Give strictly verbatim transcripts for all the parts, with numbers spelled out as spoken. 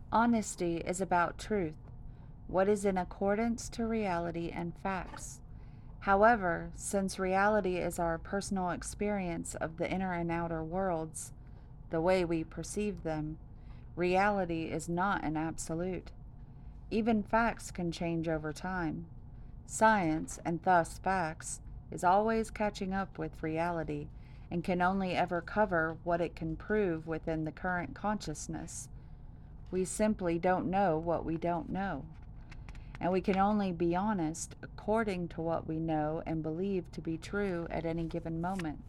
Honesty is about truth, what is in accordance to reality and facts. However, since reality is our personal experience of the inner and outer worlds, the way we perceive them, reality is not an absolute. Even facts can change over time. Science, and thus facts, is always catching up with reality and can only ever cover what it can prove within the current consciousness. We simply don't know what we don't know. And we can only be honest according to what we know and believe to be true at any given moment.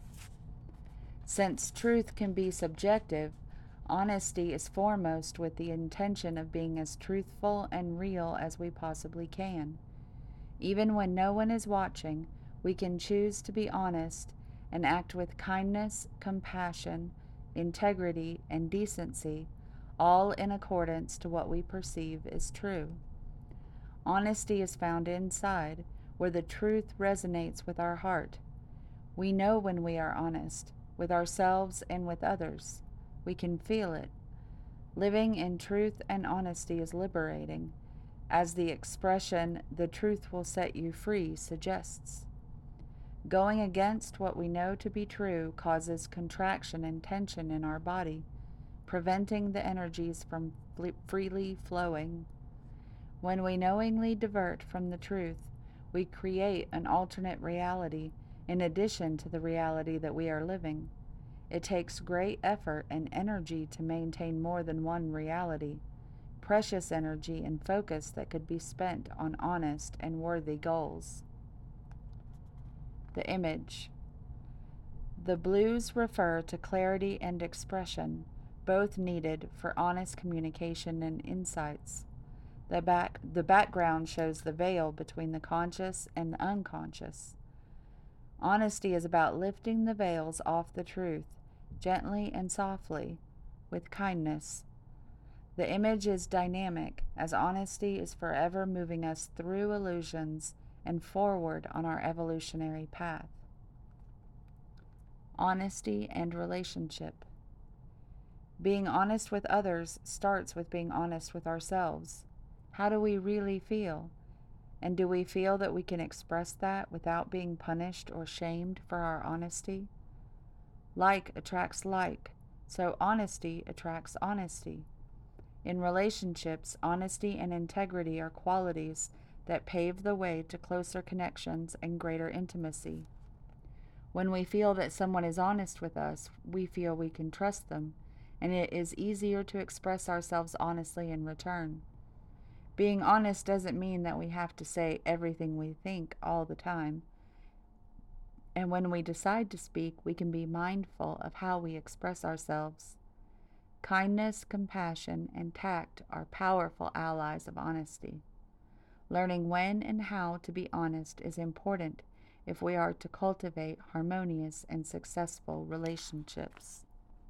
Since truth can be subjective, honesty is foremost with the intention of being as truthful and real as we possibly can. Even when no one is watching, we can choose to be honest and act with kindness, compassion, integrity, and decency, all in accordance to what we perceive is true. Honesty is found inside, where the truth resonates with our heart. We know when we are honest, with ourselves and with others. We can feel it. Living in truth and honesty is liberating, as the expression, "the truth will set you free," suggests. Going against what we know to be true causes contraction and tension in our body, preventing the energies from freely flowing. When we knowingly divert from the truth, we create an alternate reality in addition to the reality that we are living. It takes great effort and energy to maintain more than one reality, precious energy and focus that could be spent on honest and worthy goals. The image. The blues refer to clarity and expression, both needed for honest communication and insights. The, back, the background shows the veil between the conscious and the unconscious. Honesty is about lifting the veils off the truth, gently and softly, with kindness. The image is dynamic, as honesty is forever moving us through illusions and forward on our evolutionary path. Honesty and relationship. Being honest with others starts with being honest with ourselves. How do we really feel? And do we feel that we can express that without being punished or shamed for our honesty? Like attracts like, so honesty attracts honesty. In relationships, honesty and integrity are qualities that pave the way to closer connections and greater intimacy. When we feel that someone is honest with us, we feel we can trust them, and it is easier to express ourselves honestly in return. Being honest doesn't mean that we have to say everything we think all the time. And when we decide to speak, we can be mindful of how we express ourselves. Kindness, compassion, and tact are powerful allies of honesty. Learning when and how to be honest is important if we are to cultivate harmonious and successful relationships.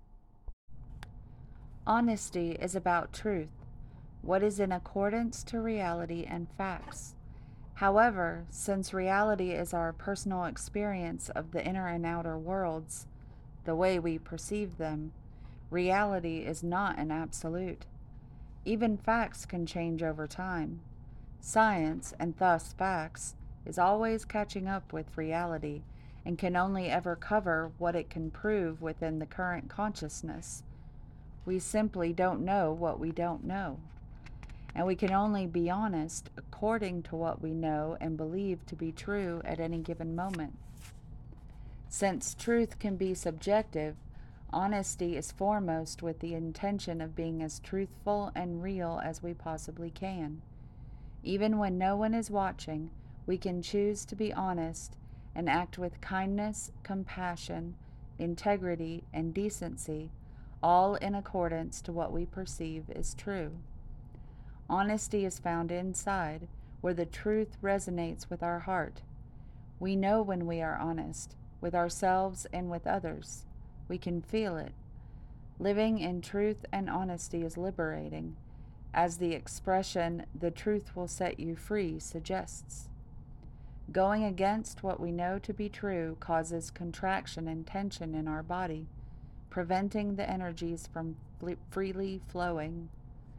Honesty is about truth, what is in accordance to reality and facts. However, since reality is our personal experience of the inner and outer worlds, the way we perceive them, reality is not an absolute. Even facts can change over time. Science, and thus facts, is always catching up with reality and can only ever cover what it can prove within the current consciousness. We simply don't know what we don't know. And we can only be honest according to what we know and believe to be true at any given moment. Since truth can be subjective, honesty is foremost with the intention of being as truthful and real as we possibly can. Even when no one is watching, we can choose to be honest and act with kindness, compassion, integrity, and decency, all in accordance to what we perceive is true. Honesty is found inside, where the truth resonates with our heart. We know when we are honest, with ourselves and with others. We can feel it. Living in truth and honesty is liberating, as the expression, "the truth will set you free," suggests. Going against what we know to be true causes contraction and tension in our body, preventing the energies from freely flowing.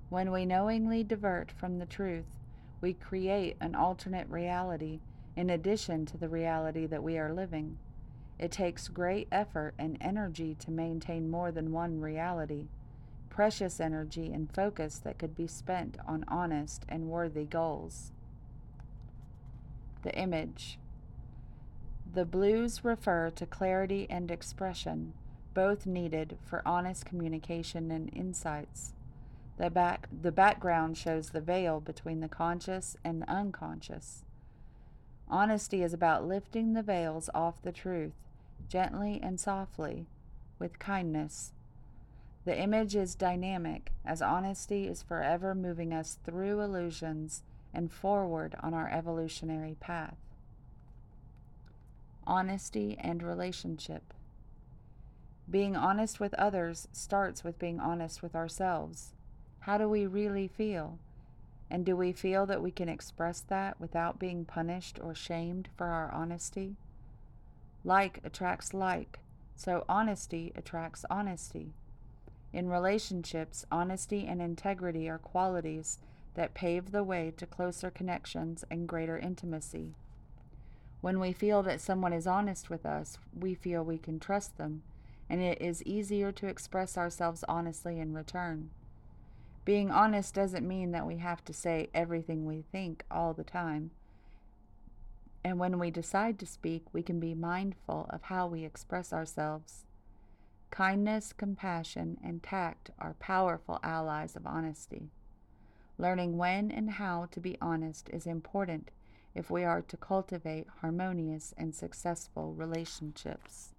When we knowingly divert from the truth, we create an alternate reality in addition to the reality that we are living. It takes great effort and energy to maintain more than one reality, precious energy and focus that could be spent on honest and worthy goals. The image. The blues refer to clarity and expression, both needed for honest communication and insights. The, back, the background shows the veil between the conscious and the unconscious. Honesty is about lifting the veils off the truth, gently and softly, with kindness. The image is dynamic, as honesty is forever moving us through illusions and forward on our evolutionary path. Honesty and relationship. Being honest with others starts with being honest with ourselves. How do we really feel? And do we feel that we can express that without being punished or shamed for our honesty? Like attracts like, so honesty attracts honesty. In relationships, honesty and integrity are qualities that pave the way to closer connections and greater intimacy. When we feel that someone is honest with us, we feel we can trust them, and it is easier to express ourselves honestly in return. Being honest doesn't mean that we have to say everything we think all the time. And when we decide to speak, we can be mindful of how we express ourselves. Kindness, compassion, and tact are powerful allies of honesty. Learning when and how to be honest is important if we are to cultivate harmonious and successful relationships.